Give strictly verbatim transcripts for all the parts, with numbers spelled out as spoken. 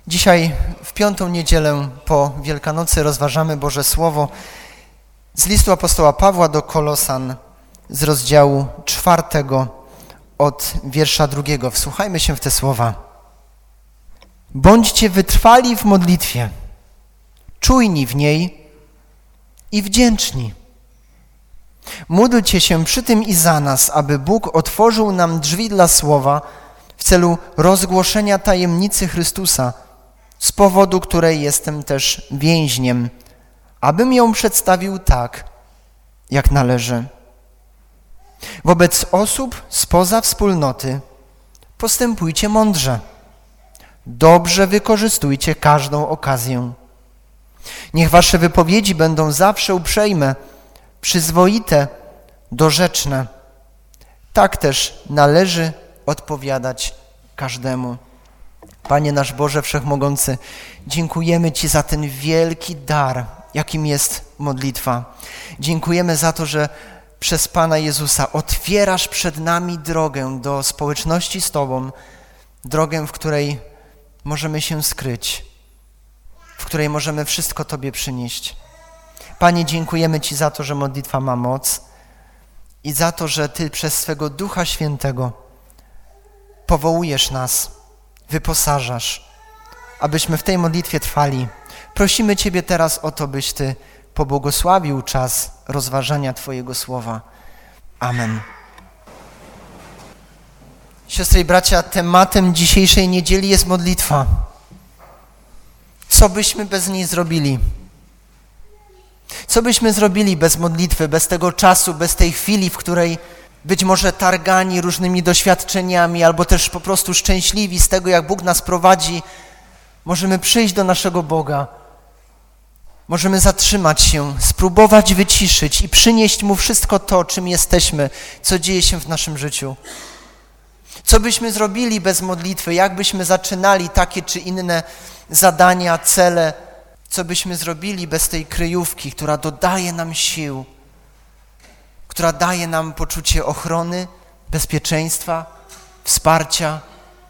Dzisiaj w piątą niedzielę po Wielkanocy rozważamy Boże Słowo z listu apostoła Pawła do Kolosan z rozdziału czwartego od wiersza drugiego. Wsłuchajmy się w te słowa. Bądźcie wytrwali w modlitwie, czujni w niej i wdzięczni. Módlcie się przy tym i za nas, aby Bóg otworzył nam drzwi dla słowa w celu rozgłoszenia tajemnicy Chrystusa, z powodu której jestem też więźniem, abym ją przedstawił tak, jak należy. Wobec osób spoza wspólnoty postępujcie mądrze. Dobrze wykorzystujcie każdą okazję. Niech wasze wypowiedzi będą zawsze uprzejme, przyzwoite, dorzeczne. Tak też należy odpowiadać każdemu. Panie nasz Boże Wszechmogący, dziękujemy Ci za ten wielki dar, jakim jest modlitwa. Dziękujemy za to, że przez Pana Jezusa otwierasz przed nami drogę do społeczności z Tobą, drogę, w której możemy się skryć, w której możemy wszystko Tobie przynieść. Panie, dziękujemy Ci za to, że modlitwa ma moc i za to, że Ty przez swego Ducha Świętego powołujesz nas, wyposażasz, abyśmy w tej modlitwie trwali. Prosimy Ciebie teraz o to, byś Ty pobłogosławił czas rozważania Twojego Słowa. Amen. Siostry i bracia, tematem dzisiejszej niedzieli jest modlitwa. Co byśmy bez niej zrobili? Co byśmy zrobili bez modlitwy, bez tego czasu, bez tej chwili, w której być może targani różnymi doświadczeniami, albo też po prostu szczęśliwi z tego, jak Bóg nas prowadzi, możemy przyjść do naszego Boga. Możemy zatrzymać się, spróbować wyciszyć i przynieść Mu wszystko to, czym jesteśmy, co dzieje się w naszym życiu. Co byśmy zrobili bez modlitwy? Jak byśmy zaczynali takie czy inne zadania, cele? Co byśmy zrobili bez tej kryjówki, która dodaje nam sił, która daje nam poczucie ochrony, bezpieczeństwa, wsparcia?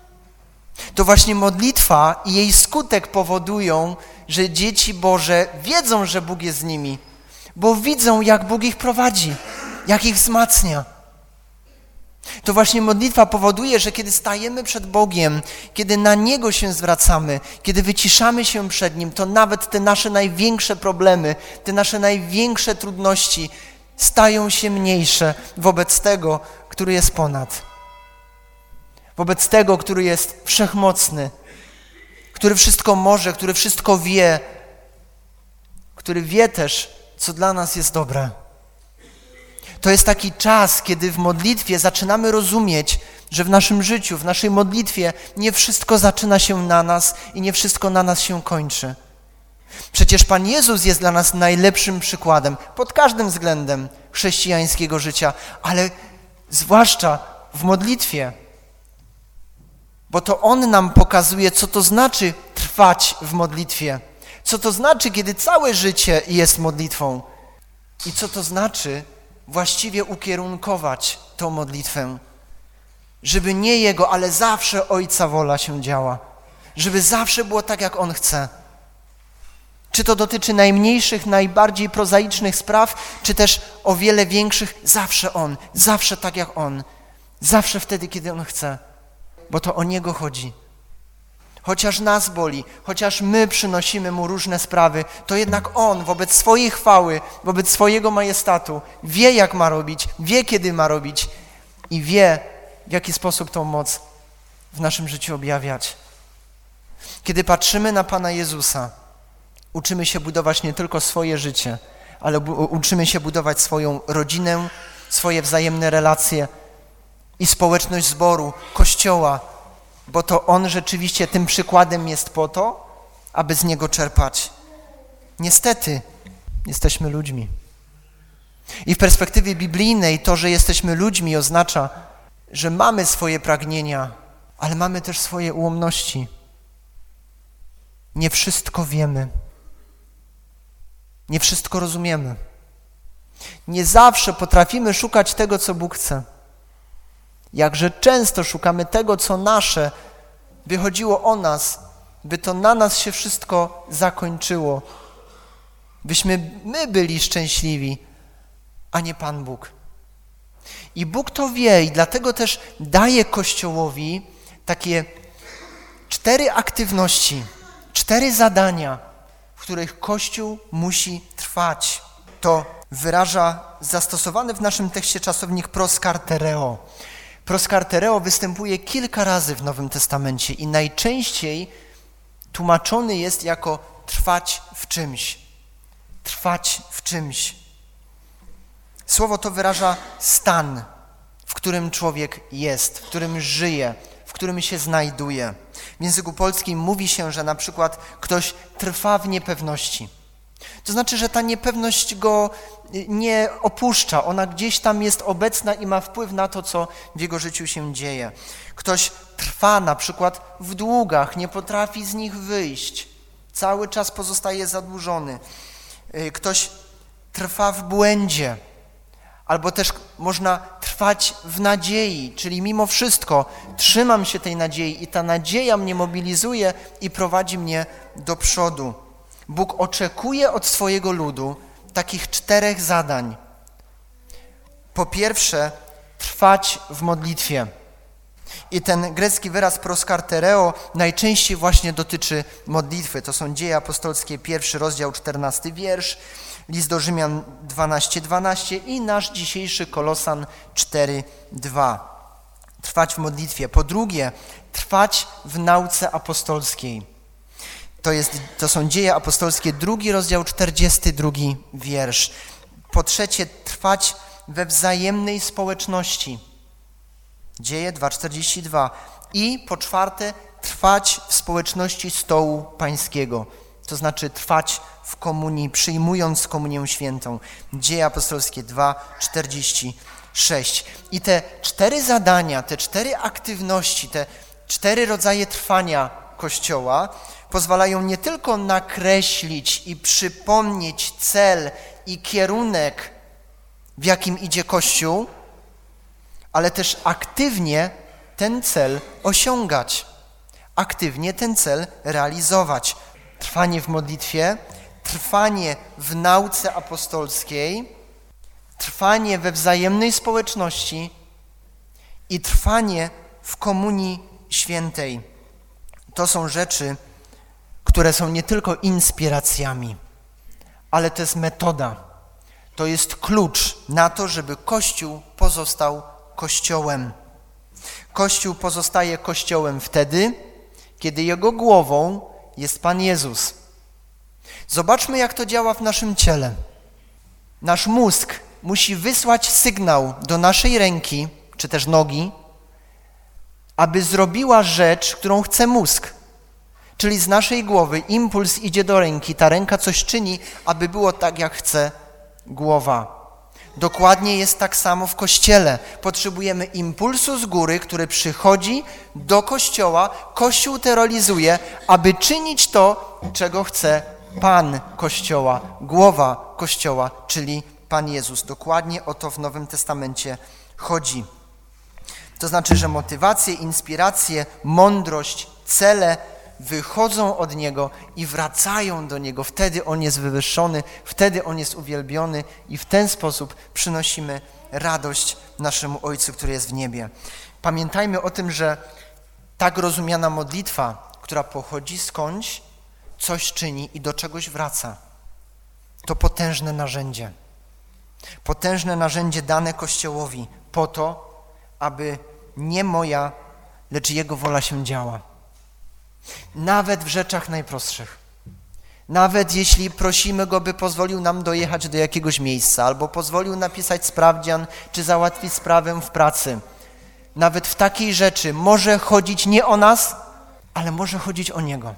To właśnie modlitwa i jej skutek powodują, że dzieci Boże wiedzą, że Bóg jest z nimi, bo widzą, jak Bóg ich prowadzi, jak ich wzmacnia. To właśnie modlitwa powoduje, że kiedy stajemy przed Bogiem, kiedy na Niego się zwracamy, kiedy wyciszamy się przed Nim, to nawet te nasze największe problemy, te nasze największe trudności stają się mniejsze wobec tego, który jest ponad. Wobec tego, który jest wszechmocny, który wszystko może, który wszystko wie, który wie też, co dla nas jest dobre. To jest taki czas, kiedy w modlitwie zaczynamy rozumieć, że w naszym życiu, w naszej modlitwie nie wszystko zaczyna się na nas i nie wszystko na nas się kończy. Przecież Pan Jezus jest dla nas najlepszym przykładem pod każdym względem chrześcijańskiego życia, ale zwłaszcza w modlitwie, bo to On nam pokazuje, co to znaczy trwać w modlitwie, co to znaczy, kiedy całe życie jest modlitwą i co to znaczy właściwie ukierunkować tą modlitwę, żeby nie Jego, ale zawsze Ojca wola się działa, żeby zawsze było tak, jak On chce. Czy to dotyczy najmniejszych, najbardziej prozaicznych spraw, czy też o wiele większych, zawsze On, zawsze tak jak On, zawsze wtedy, kiedy On chce, bo to o Niego chodzi. Chociaż nas boli, chociaż my przynosimy Mu różne sprawy, to jednak On wobec swojej chwały, wobec swojego majestatu wie, jak ma robić, wie, kiedy ma robić i wie, w jaki sposób tą moc w naszym życiu objawiać. Kiedy patrzymy na Pana Jezusa, uczymy się budować nie tylko swoje życie, ale bu- uczymy się budować swoją rodzinę, swoje wzajemne relacje i społeczność zboru, Kościoła, bo to On rzeczywiście tym przykładem jest po to, aby z Niego czerpać. Niestety, jesteśmy ludźmi. I w perspektywie biblijnej to, że jesteśmy ludźmi, oznacza, że mamy swoje pragnienia, ale mamy też swoje ułomności. Nie wszystko wiemy. Nie wszystko rozumiemy. Nie zawsze potrafimy szukać tego, co Bóg chce. Jakże często szukamy tego, co nasze, by chodziło o nas, by to na nas się wszystko zakończyło, byśmy my byli szczęśliwi, a nie Pan Bóg. I Bóg to wie i dlatego też daje Kościołowi takie cztery aktywności, cztery zadania, w których Kościół musi trwać. To wyraża zastosowany w naszym tekście czasownik proskartereo. Proskartereo występuje kilka razy w Nowym Testamencie i najczęściej tłumaczony jest jako trwać w czymś. Trwać w czymś. Słowo to wyraża stan, w którym człowiek jest, w którym żyje, w którym się znajduje. W języku polskim mówi się, że na przykład ktoś trwa w niepewności. To znaczy, że ta niepewność go nie opuszcza, ona gdzieś tam jest obecna i ma wpływ na to, co w jego życiu się dzieje. Ktoś trwa na przykład w długach, nie potrafi z nich wyjść, cały czas pozostaje zadłużony. Ktoś trwa w błędzie, albo też można trwać w nadziei, czyli mimo wszystko trzymam się tej nadziei i ta nadzieja mnie mobilizuje i prowadzi mnie do przodu. Bóg oczekuje od swojego ludu takich czterech zadań. Po pierwsze, trwać w modlitwie. I ten grecki wyraz proskartereo najczęściej właśnie dotyczy modlitwy. To są Dzieje Apostolskie, pierwszy rozdział, czternasty wiersz, list do Rzymian dwanaście dwanaście i nasz dzisiejszy Kolosan cztery dwa. Trwać w modlitwie. Po drugie, trwać w nauce apostolskiej. To, jest, to są Dzieje Apostolskie, drugi rozdział, czterdziesty drugi wiersz. Po trzecie, trwać we wzajemnej społeczności. Dzieje dwa czterdzieści dwa. I po czwarte, trwać w społeczności stołu pańskiego. To znaczy trwać w komunii, przyjmując komunię świętą. Dzieje Apostolskie dwa czterdzieści sześć. I te cztery zadania, te cztery aktywności, te cztery rodzaje trwania Kościoła pozwalają nie tylko nakreślić i przypomnieć cel i kierunek, w jakim idzie Kościół, ale też aktywnie ten cel osiągać, aktywnie ten cel realizować. Trwanie w modlitwie, trwanie w nauce apostolskiej, trwanie we wzajemnej społeczności i trwanie w komunii świętej. To są rzeczy, które są nie tylko inspiracjami, ale to jest metoda. To jest klucz na to, żeby Kościół pozostał Kościołem. Kościół pozostaje Kościołem wtedy, kiedy jego głową jest Pan Jezus. Zobaczmy, jak to działa w naszym ciele. Nasz mózg musi wysłać sygnał do naszej ręki, czy też nogi, aby zrobiła rzecz, którą chce mózg. Czyli z naszej głowy impuls idzie do ręki, ta ręka coś czyni, aby było tak, jak chce głowa. Dokładnie jest tak samo w Kościele. Potrzebujemy impulsu z góry, który przychodzi do Kościoła, Kościół to realizuje, aby czynić to, czego chce Pan Kościoła, głowa Kościoła, czyli Pan Jezus. Dokładnie o to w Nowym Testamencie chodzi. To znaczy, że motywacje, inspiracje, mądrość, cele wychodzą od Niego i wracają do Niego. Wtedy On jest wywyższony, wtedy On jest uwielbiony i w ten sposób przynosimy radość naszemu Ojcu, który jest w niebie. Pamiętajmy o tym, że tak rozumiana modlitwa, która pochodzi skądś, coś czyni i do czegoś wraca. To potężne narzędzie. Potężne narzędzie dane Kościołowi po to, aby nie moja, lecz Jego wola się działa. Nawet w rzeczach najprostszych. Nawet jeśli prosimy Go, by pozwolił nam dojechać do jakiegoś miejsca, albo pozwolił napisać sprawdzian, czy załatwić sprawę w pracy. Nawet w takiej rzeczy może chodzić nie o nas, ale może chodzić o Niego.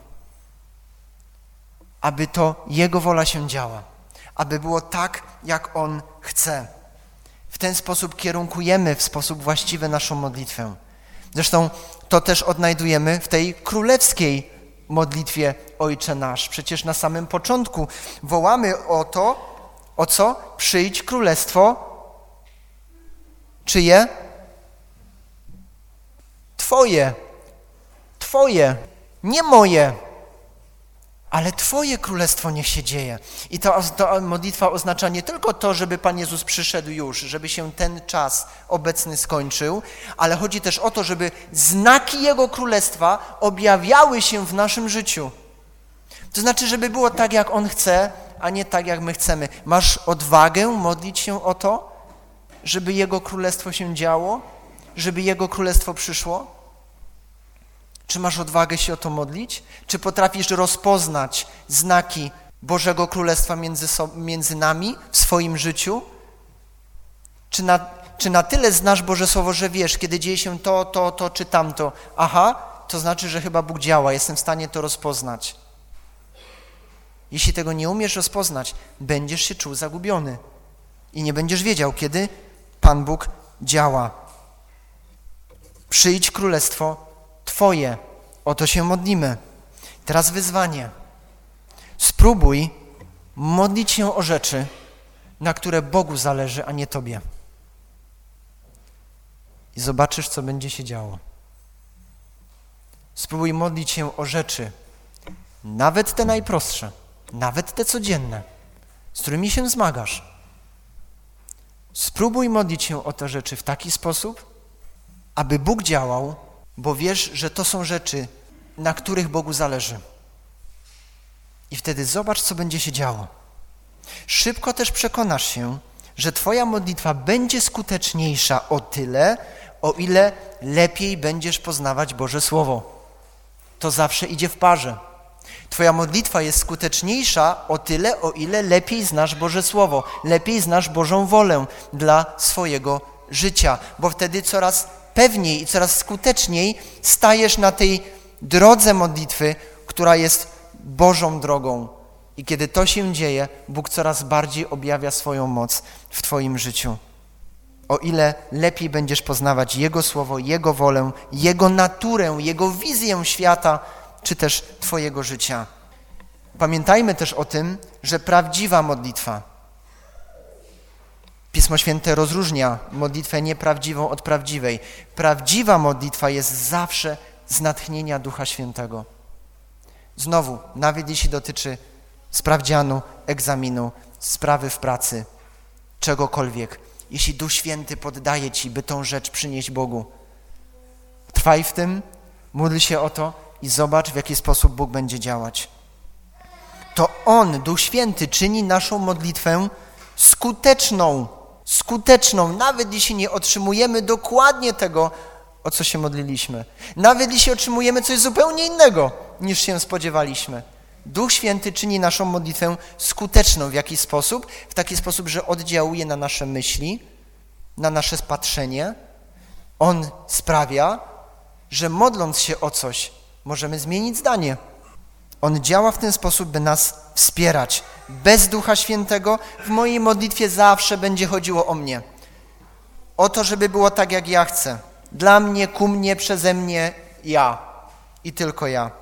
Aby to Jego wola się działa. Aby było tak, jak On chce. W ten sposób kierunkujemy w sposób właściwy naszą modlitwę. Zresztą to też odnajdujemy w tej królewskiej modlitwie Ojcze Nasz. Przecież na samym początku wołamy o to, o co? Przyjdź królestwo czyje? Twoje. Twoje. Nie moje. ale Twoje królestwo niech się dzieje. I ta, ta modlitwa oznacza nie tylko to, żeby Pan Jezus przyszedł już, żeby się ten czas obecny skończył, ale chodzi też o to, żeby znaki Jego królestwa objawiały się w naszym życiu. To znaczy, żeby było tak, jak On chce, a nie tak, jak my chcemy. Masz odwagę modlić się o to, żeby Jego królestwo się działo, żeby Jego królestwo przyszło? Czy masz odwagę się o to modlić? Czy potrafisz rozpoznać znaki Bożego Królestwa między, so, między nami w swoim życiu? Czy na, czy na tyle znasz Boże Słowo, że wiesz, kiedy dzieje się to, to, to czy tamto? Aha, to znaczy, że chyba Bóg działa, jestem w stanie to rozpoznać. Jeśli tego nie umiesz rozpoznać, będziesz się czuł zagubiony i nie będziesz wiedział, kiedy Pan Bóg działa. Przyjdź królestwo Twoje. O to się modlimy. Teraz wyzwanie. Spróbuj modlić się o rzeczy, na które Bogu zależy, a nie Tobie. I zobaczysz, co będzie się działo. Spróbuj modlić się o rzeczy, nawet te najprostsze, nawet te codzienne, z którymi się zmagasz. Spróbuj modlić się o te rzeczy w taki sposób, aby Bóg działał, bo wiesz, że to są rzeczy, na których Bogu zależy. I wtedy zobacz, co będzie się działo. Szybko też przekonasz się, że Twoja modlitwa będzie skuteczniejsza o tyle, o ile lepiej będziesz poznawać Boże Słowo. To zawsze idzie w parze. Twoja modlitwa jest skuteczniejsza o tyle, o ile lepiej znasz Boże Słowo, lepiej znasz Bożą wolę dla swojego życia, bo wtedy coraz pewniej i coraz skuteczniej stajesz na tej drodze modlitwy, która jest Bożą drogą. I kiedy to się dzieje, Bóg coraz bardziej objawia swoją moc w Twoim życiu. O ile lepiej będziesz poznawać Jego Słowo, Jego wolę, Jego naturę, Jego wizję świata, czy też Twojego życia. Pamiętajmy też o tym, że prawdziwa modlitwa, Pismo Święte rozróżnia modlitwę nieprawdziwą od prawdziwej. Prawdziwa modlitwa jest zawsze z natchnienia Ducha Świętego. Znowu, nawet jeśli dotyczy sprawdzianu, egzaminu, sprawy w pracy, czegokolwiek, jeśli Duch Święty poddaje Ci, by tą rzecz przynieść Bogu, trwaj w tym, módl się o to i zobacz, w jaki sposób Bóg będzie działać. To On, Duch Święty, czyni naszą modlitwę skuteczną, skuteczną, nawet jeśli nie otrzymujemy dokładnie tego, o co się modliliśmy. Nawet jeśli otrzymujemy coś zupełnie innego, niż się spodziewaliśmy. Duch Święty czyni naszą modlitwę skuteczną. W jaki sposób? W taki sposób, że oddziałuje na nasze myśli, na nasze patrzenie. On sprawia, że modląc się o coś, możemy zmienić zdanie. On działa w ten sposób, by nas wspierać. Bez Ducha Świętego w mojej modlitwie zawsze będzie chodziło o mnie. O to, żeby było tak, jak ja chcę. Dla mnie, ku mnie, przeze mnie, ja. I tylko ja.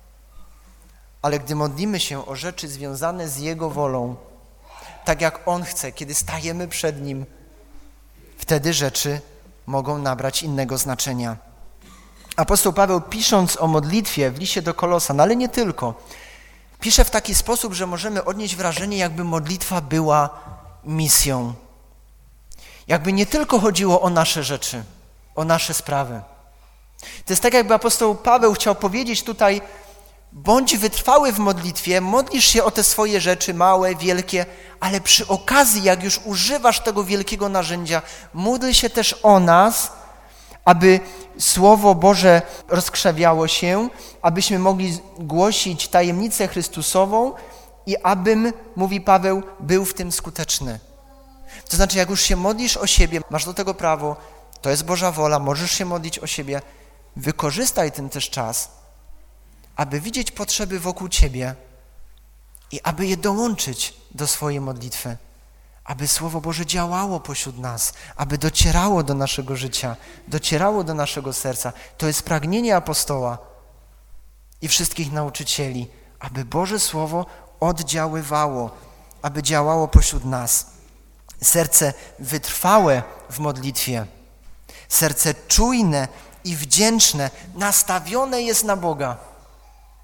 Ale gdy modlimy się o rzeczy związane z Jego wolą, tak jak On chce, kiedy stajemy przed Nim, wtedy rzeczy mogą nabrać innego znaczenia. Apostoł Paweł, pisząc o modlitwie w liście do Kolosan, ale nie tylko, pisze w taki sposób, że możemy odnieść wrażenie, jakby modlitwa była misją. Jakby nie tylko chodziło o nasze rzeczy, o nasze sprawy. To jest tak, jakby apostoł Paweł chciał powiedzieć tutaj: bądź wytrwały w modlitwie, modlisz się o te swoje rzeczy, małe, wielkie, ale przy okazji, jak już używasz tego wielkiego narzędzia, módl się też o nas, aby Słowo Boże rozkrzewiało się, abyśmy mogli głosić tajemnicę Chrystusową i abym, mówi Paweł, był w tym skuteczny. To znaczy, jak już się modlisz o siebie, masz do tego prawo, to jest Boża wola, możesz się modlić o siebie, wykorzystaj ten też czas, aby widzieć potrzeby wokół ciebie i aby je dołączyć do swojej modlitwy, aby Słowo Boże działało pośród nas, aby docierało do naszego życia, docierało do naszego serca. To jest pragnienie apostoła i wszystkich nauczycieli, aby Boże Słowo oddziaływało, aby działało pośród nas. Serce wytrwałe w modlitwie, serce czujne i wdzięczne, nastawione jest na Boga,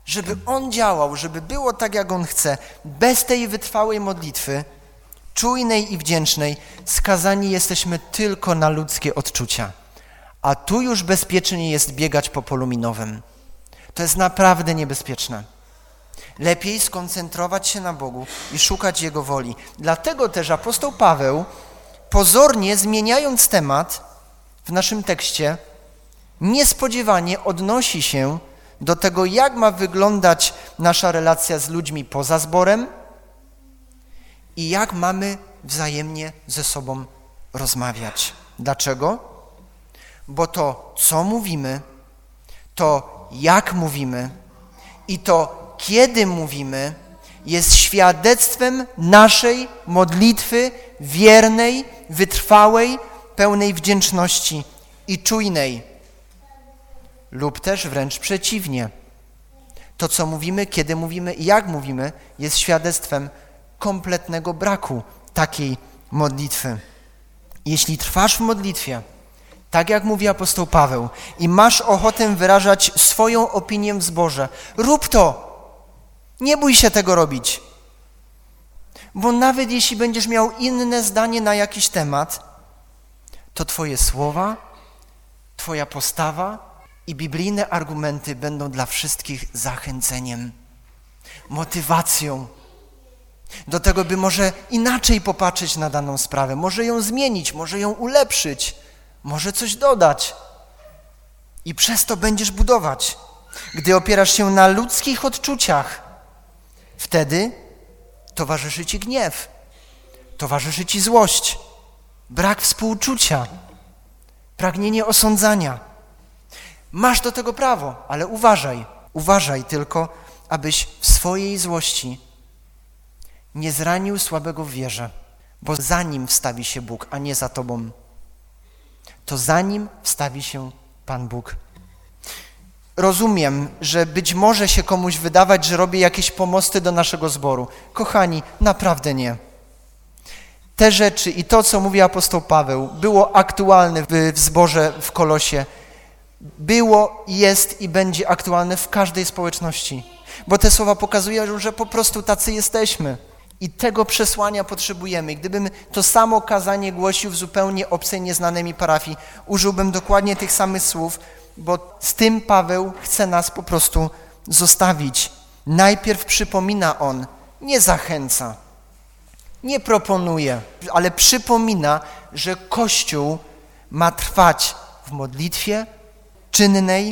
żeby On działał, żeby było tak, jak On chce, bez tej wytrwałej modlitwy, czujnej i wdzięcznej, skazani jesteśmy tylko na ludzkie odczucia. A tu już bezpiecznie jest biegać po polu minowym. To jest naprawdę niebezpieczne. Lepiej skoncentrować się na Bogu i szukać Jego woli. Dlatego też apostoł Paweł, pozornie zmieniając temat w naszym tekście, niespodziewanie odnosi się do tego, jak ma wyglądać nasza relacja z ludźmi poza zborem i jak mamy wzajemnie ze sobą rozmawiać. Dlaczego? Bo to, co mówimy, to jak mówimy i to, kiedy mówimy, jest świadectwem naszej modlitwy wiernej, wytrwałej, pełnej wdzięczności i czujnej. Lub też wręcz przeciwnie. To, co mówimy, kiedy mówimy i jak mówimy, jest świadectwem kompletnego braku takiej modlitwy. Jeśli trwasz w modlitwie, tak jak mówi apostoł Paweł, i masz ochotę wyrażać swoją opinię w zborze, rób to. Nie bój się tego robić. Bo nawet jeśli będziesz miał inne zdanie na jakiś temat, to twoje słowa, twoja postawa i biblijne argumenty będą dla wszystkich zachęceniem, motywacją do tego, by może inaczej popatrzeć na daną sprawę, może ją zmienić, może ją ulepszyć, może coś dodać. I przez to będziesz budować. Gdy opierasz się na ludzkich odczuciach, wtedy towarzyszy ci gniew, towarzyszy ci złość, brak współczucia, pragnienie osądzania. Masz do tego prawo, ale uważaj, uważaj tylko, abyś w swojej złości nie zranił słabego w wierze, bo za nim wstawi się Bóg, a nie za tobą. To za nim wstawi się Pan Bóg. Rozumiem, że być może się komuś wydawać, że robię jakieś pomosty do naszego zboru. Kochani, naprawdę nie. Te rzeczy i to, co mówi apostoł Paweł, było aktualne w, w zborze w Kolosie. Było, jest i będzie aktualne w każdej społeczności. Bo te słowa pokazują, że po prostu tacy jesteśmy. I tego przesłania potrzebujemy. Gdybym to samo kazanie głosił w zupełnie obcej, nieznanej mi parafii, użyłbym dokładnie tych samych słów, bo z tym Paweł chce nas po prostu zostawić. Najpierw przypomina on, nie zachęca, nie proponuje, ale przypomina, że Kościół ma trwać w modlitwie czynnej,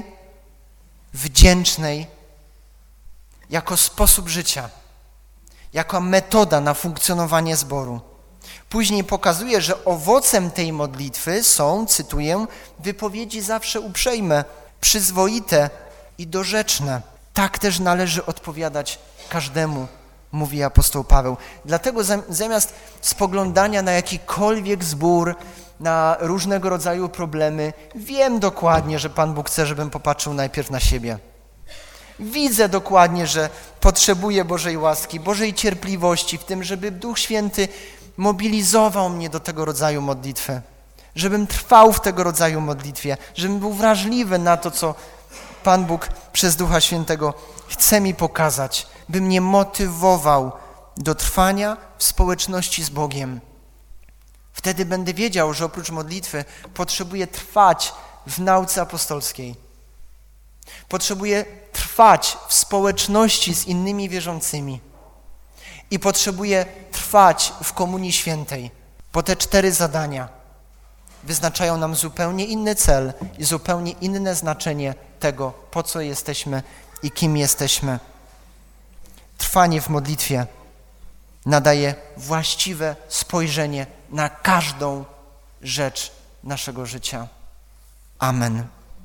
wdzięcznej, jako sposób życia, jako metoda na funkcjonowanie zboru. Później pokazuje, że owocem tej modlitwy są, cytuję, wypowiedzi zawsze uprzejme, przyzwoite i dorzeczne. Tak też należy odpowiadać każdemu, mówi apostoł Paweł. Dlatego zamiast spoglądania na jakikolwiek zbór, na różnego rodzaju problemy, wiem dokładnie, że Pan Bóg chce, żebym popatrzył najpierw na siebie. Widzę dokładnie, że potrzebuję Bożej łaski, Bożej cierpliwości w tym, żeby Duch Święty mobilizował mnie do tego rodzaju modlitwy, żebym trwał w tego rodzaju modlitwie, żebym był wrażliwy na to, co Pan Bóg przez Ducha Świętego chce mi pokazać, by mnie motywował do trwania w społeczności z Bogiem. Wtedy będę wiedział, że oprócz modlitwy potrzebuję trwać w nauce apostolskiej. Potrzebuję trwać w społeczności z innymi wierzącymi. I potrzebuję trwać w Komunii Świętej, bo te cztery zadania wyznaczają nam zupełnie inny cel i zupełnie inne znaczenie tego, po co jesteśmy i kim jesteśmy. Trwanie w modlitwie nadaje właściwe spojrzenie na każdą rzecz naszego życia. Amen.